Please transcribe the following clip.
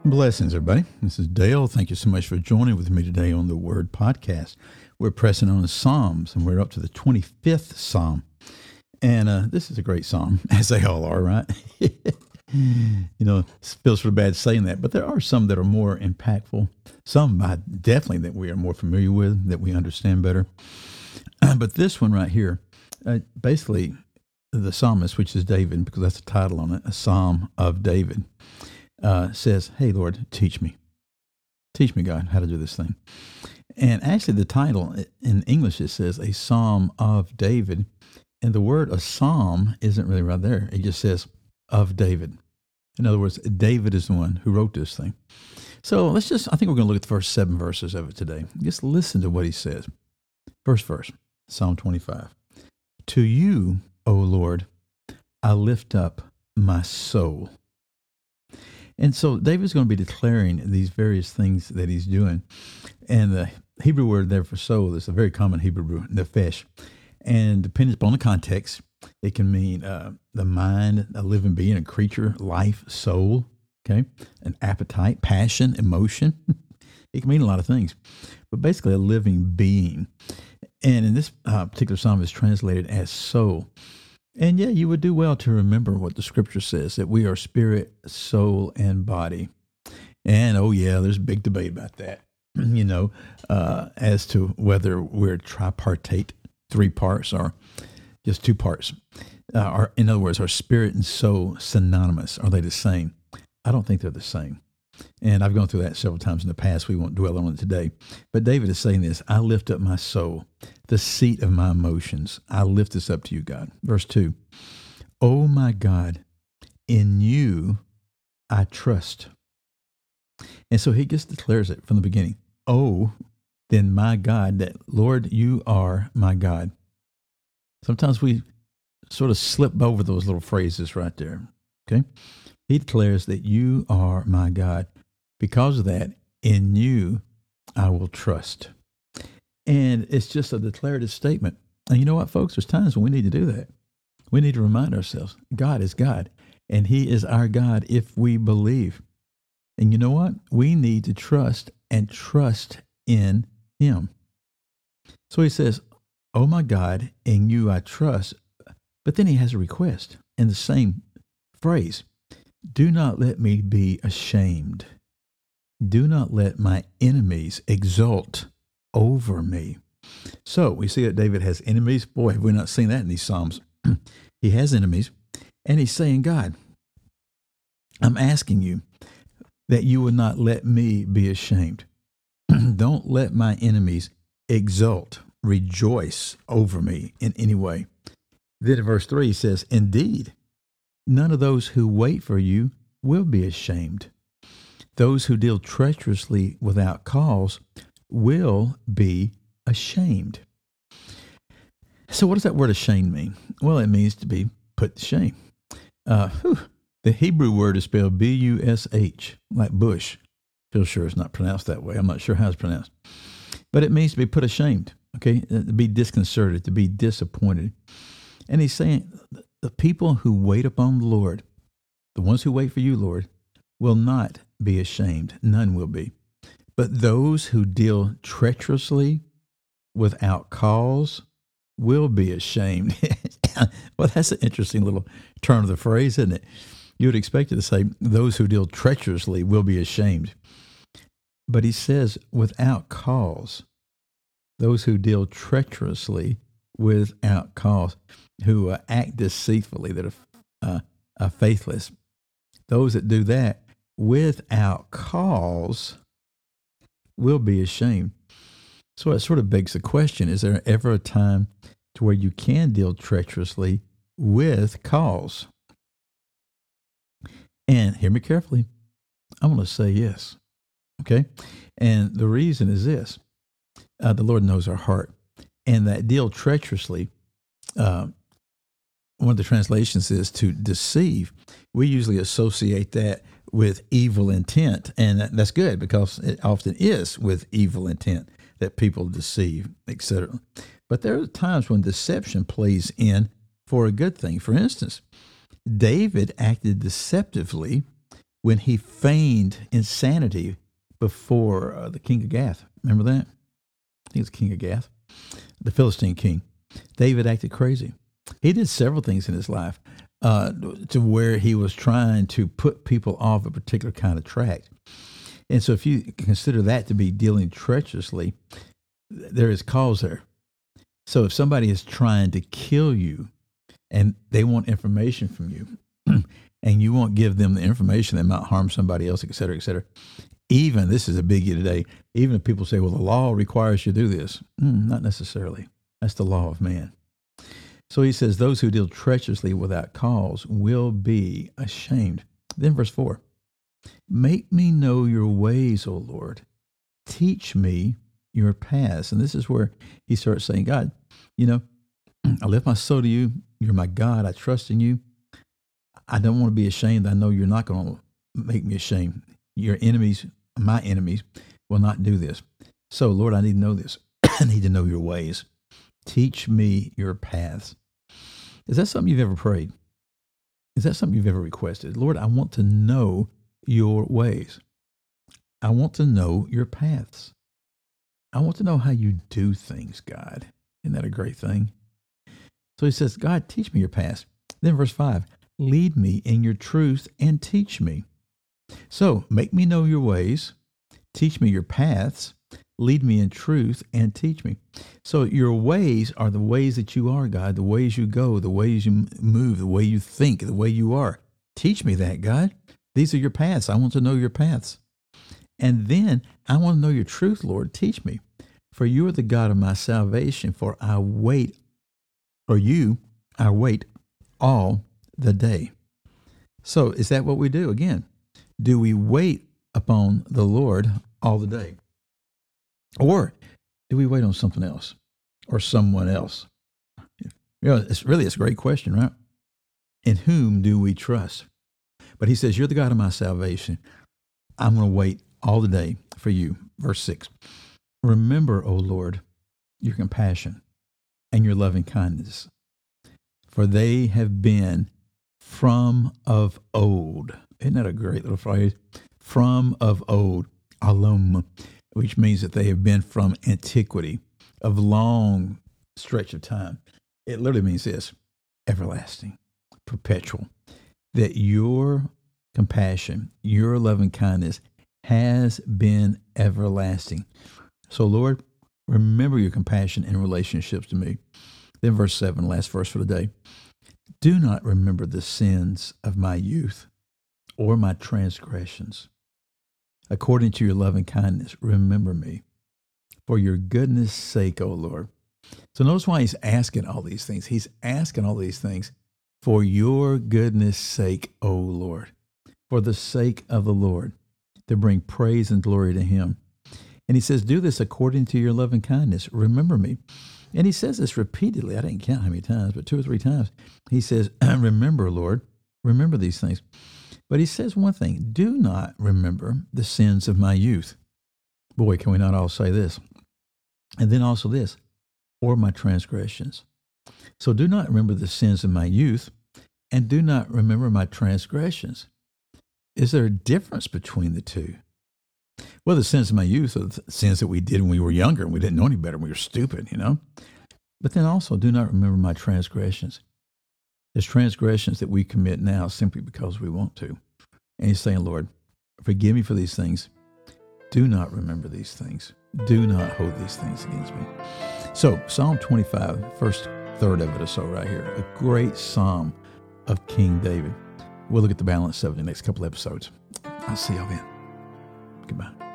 Blessings, everybody. This is Dale. Thank you so much for joining with me today on the Word Podcast. We're pressing on the Psalms, and we're up to the 25th Psalm. And this is a great psalm, as they all are, right? It feels sort of bad saying that, but there are some that are more impactful. Some definitely that we are more familiar with, that we understand better. But this one right here, basically, the psalmist, which is David, because that's the title on it, a Psalm of David, says, "Hey, Lord, teach me. Teach me, God, how to do this thing." And actually, the title in English, it says a Psalm of David. And the word a psalm isn't really right there. It just says of David. In other words, David is the one who wrote this thing. So I think we're going to look at the first 7 verses of it today. Just listen to what he says. First verse, Psalm 25. To you, O Lord, I lift up my soul. And so David's going to be declaring these various things that he's doing. And the Hebrew word there for soul is a very common Hebrew word, nefesh. And depending upon the context, it can mean the mind, a living being, a creature, life, soul, okay, an appetite, passion, emotion. It can mean a lot of things, but basically a living being. And in this particular psalm, it's translated as soul. And yeah, you would do well to remember what the scripture says, that we are spirit, soul, and body. And oh yeah, there's a big debate about that, as to whether we're tripartite, 3 parts, or just 2 parts. In other words, are spirit and soul synonymous? Are they the same? I don't think they're the same. And I've gone through that several times in the past. We won't dwell on it today. But David is saying this: I lift up my soul, the seat of my emotions. I lift this up to you, God. Verse 2, oh my God, in you I trust. And so he just declares it from the beginning. Oh, then my God, that Lord, you are my God. Sometimes we sort of slip over those little phrases right there. Okay. He declares that you are my God. Because of that, in you I will trust. And it's just a declarative statement. And you know what, folks? There's times when we need to do that. We need to remind ourselves, God is God, and he is our God if we believe. And you know what? We need to trust and trust in him. So he says, oh my God, in you I trust. But then he has a request in the same phrase. Do not let me be ashamed. Do not let my enemies exult over me. So we see that David has enemies. Boy, have we not seen that in these Psalms. He has enemies. And he's saying, God, I'm asking you that you would not let me be ashamed. Don't let my enemies exult, rejoice over me in any way. Then in verse 3 he says, indeed, none of those who wait for you will be ashamed. Those who deal treacherously without cause will be ashamed. So what does that word ashamed mean? Well, it means to be put to shame. The Hebrew word is spelled B-U-S-H, like bush. Feel sure it's not pronounced that way. I'm not sure how it's pronounced. But it means to be put ashamed, okay? To be disconcerted, to be disappointed. And he's saying the people who wait upon the Lord, the ones who wait for you, Lord, will not be ashamed. None will be. But those who deal treacherously without cause will be ashamed. Well, that's an interesting little turn of the phrase, isn't it? You would expect it to say, those who deal treacherously will be ashamed. But he says, without cause. Those who deal treacherously without cause, who act deceitfully, that are faithless. Those that do that without cause will be ashamed. So it sort of begs the question, is there ever a time to where you can deal treacherously with cause? And hear me carefully. I'm going to say yes. Okay? And the reason is this. The Lord knows our heart. And that deal treacherously, one of the translations is to deceive. We usually associate that with evil intent. And that's good because it often is with evil intent that people deceive, etc. But there are times when deception plays in for a good thing. For instance, David acted deceptively when he feigned insanity before the king of Gath. Remember that? I think it's king of Gath, the Philistine king. David acted crazy. He did several things in his life to where he was trying to put people off a particular kind of track. And so if you consider that to be dealing treacherously, there is cause there. So if somebody is trying to kill you and they want information from you and you won't give them the information that might harm somebody else, et cetera, even, this is a biggie today, even if people say, well, the law requires you to do this. Not necessarily. That's the law of man. So he says, those who deal treacherously without cause will be ashamed. Then verse 4, make me know your ways, O Lord. Teach me your paths. And this is where he starts saying, God, I lift my soul to you. You're my God. I trust in you. I don't want to be ashamed. I know you're not going to make me ashamed. Your enemies, my enemies, will not do this. So, Lord, I need to know this. I need to know your ways. Teach me your paths. Is that something you've ever prayed? Is that something you've ever requested? Lord, I want to know your ways. I want to know your paths. I want to know how you do things, God. Isn't that a great thing? So he says, God, teach me your paths. Then verse 5, lead me in your truth and teach me. So make me know your ways, teach me your paths, lead me in truth and teach me. So your ways are the ways that you are, God, the ways you go, the ways you move, the way you think, the way you are. Teach me that, God. These are your paths. I want to know your paths. And then I want to know your truth, Lord. Teach me. For you are the God of my salvation, for I wait all the day. So is that what we do? Again, do we wait upon the Lord all the day? Or do we wait on something else or someone else? It's a great question, right? In whom do we trust? But he says, you're the God of my salvation. I'm going to wait all the day for you. Verse 6, remember, O Lord, your compassion and your loving kindness, for they have been from of old. Isn't that a great little phrase? From of old, alom, which means that they have been from antiquity, of long stretch of time. It literally means this, everlasting, perpetual, that your compassion, your loving kindness has been everlasting. So Lord, remember your compassion in relationships to me. Then verse 7, last verse for the day. Do not remember the sins of my youth or my transgressions. According to your loving kindness, remember me for your goodness' sake, O Lord. So notice why he's asking all these things. He's asking all these things for your goodness' sake, O Lord, for the sake of the Lord, to bring praise and glory to him. And he says, do this according to your loving kindness. Remember me. And he says this repeatedly. I didn't count how many times, but 2 or 3 times. He says, remember, Lord, remember these things. But he says one thing, do not remember the sins of my youth. Boy, can we not all say this? And then also this, or my transgressions. So do not remember the sins of my youth, and do not remember my transgressions. Is there a difference between the two? Well, the sins of my youth are the sins that we did when we were younger and we didn't know any better. We were stupid, But then also, do not remember my transgressions. There's transgressions that we commit now simply because we want to. And he's saying, Lord, forgive me for these things. Do not remember these things. Do not hold these things against me. So Psalm 25, first third of it or so right here, a great psalm of King David. We'll look at the balance of it in the next couple episodes. I'll see y'all then. Goodbye.